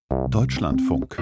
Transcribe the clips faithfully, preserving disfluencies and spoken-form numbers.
Deutschlandfunk.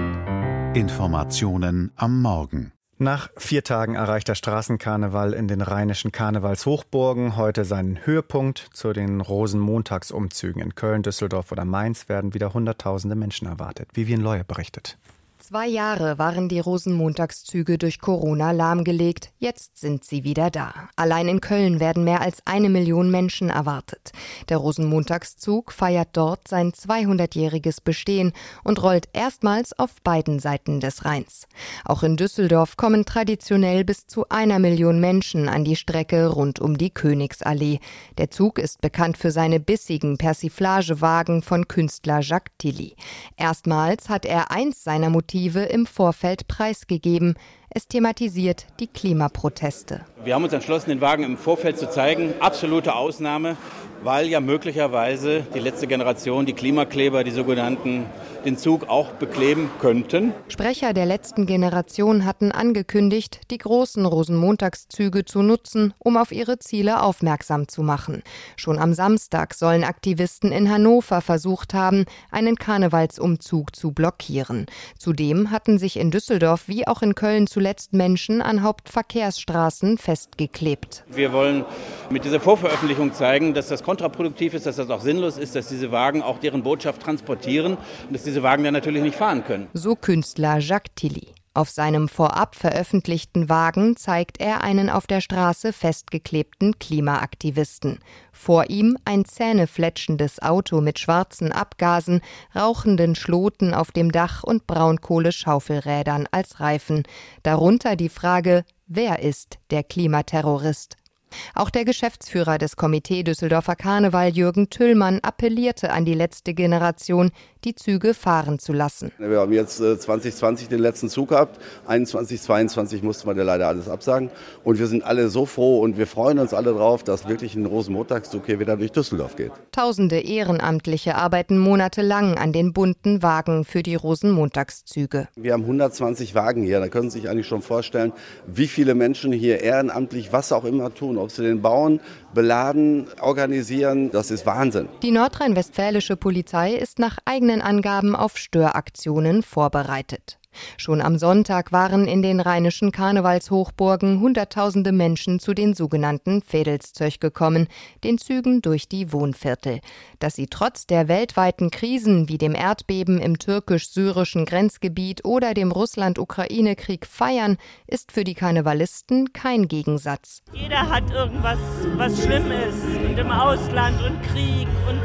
Informationen am Morgen. Nach vier Tagen erreicht der Straßenkarneval in den rheinischen Karnevalshochburgen heute seinen Höhepunkt. Zu den Rosenmontagsumzügen in Köln, Düsseldorf oder Mainz werden wieder Hunderttausende Menschen erwartet. Vivian Leue berichtet. Zwei Jahre waren die Rosenmontagszüge durch Corona lahmgelegt. Jetzt sind sie wieder da. Allein in Köln werden mehr als eine Million Menschen erwartet. Der Rosenmontagszug feiert dort sein zweihundertjähriges Bestehen und rollt erstmals auf beiden Seiten des Rheins. Auch in Düsseldorf kommen traditionell bis zu einer Million Menschen an die Strecke rund um die Königsallee. Der Zug ist bekannt für seine bissigen Persiflagewagen von Künstler Jacques Tilly. Erstmals hat er eins seiner Motive im Vorfeld preisgegeben. Es thematisiert die Klimaproteste. Wir haben uns entschlossen, den Wagen im Vorfeld zu zeigen. Absolute Ausnahme, weil ja möglicherweise die letzte Generation, die Klimakleber, die sogenannten, den Zug auch bekleben könnten. Sprecher der letzten Generation hatten angekündigt, die großen Rosenmontagszüge zu nutzen, um auf ihre Ziele aufmerksam zu machen. Schon am Samstag sollen Aktivisten in Hannover versucht haben, einen Karnevalsumzug zu blockieren. Zudem hatten sich in Düsseldorf wie auch in Köln zuletzt Menschen an Hauptverkehrsstraßen festgeklebt. Wir wollen mit dieser Vorveröffentlichung zeigen, dass das kontraproduktiv ist, dass das auch sinnlos ist, dass diese Wagen auch deren Botschaft transportieren und dass diese Wagen dann natürlich nicht fahren können. So Künstler Jacques Tilly. Auf seinem vorab veröffentlichten Wagen zeigt er einen auf der Straße festgeklebten Klimaaktivisten. Vor ihm ein zähnefletschendes Auto mit schwarzen Abgasen, rauchenden Schloten auf dem Dach und Braunkohle-Schaufelrädern als Reifen. Darunter die Frage, wer ist der Klimaterrorist? Auch der Geschäftsführer des Komitee Düsseldorfer Karneval, Jürgen Tüllmann, appellierte an die letzte Generation, die Züge fahren zu lassen. Wir haben jetzt äh, zwanzig zwanzig den letzten Zug gehabt, einundzwanzig, zweiundzwanzig mussten wir leider alles absagen. Und wir sind alle so froh und wir freuen uns alle drauf, dass wirklich ein Rosenmontagszug hier wieder durch Düsseldorf geht. Tausende Ehrenamtliche arbeiten monatelang an den bunten Wagen für die Rosenmontagszüge. Wir haben hundertzwanzig Wagen hier, da können Sie sich eigentlich schon vorstellen, wie viele Menschen hier ehrenamtlich was auch immer tun. Ob sie den bauen, beladen, organisieren, das ist Wahnsinn. Die nordrhein-westfälische Polizei ist nach eigenen Angaben auf Störaktionen vorbereitet. Schon am Sonntag waren in den rheinischen Karnevalshochburgen Hunderttausende Menschen zu den sogenannten Vedelszöch gekommen, den Zügen durch die Wohnviertel. Dass sie trotz der weltweiten Krisen wie dem Erdbeben im türkisch-syrischen Grenzgebiet oder dem Russland-Ukraine-Krieg feiern, ist für die Karnevalisten kein Gegensatz. Jeder hat irgendwas, was schlimm ist, und im Ausland und Krieg und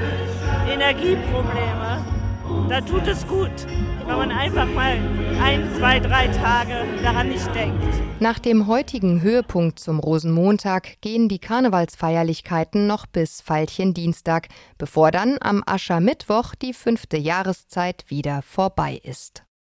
Energieprobleme. Da tut es gut, wenn man einfach mal ein, zwei, drei Tage daran nicht denkt. Nach dem heutigen Höhepunkt zum Rosenmontag gehen die Karnevalsfeierlichkeiten noch bis Veilchendienstag, bevor dann am Aschermittwoch die fünfte Jahreszeit wieder vorbei ist.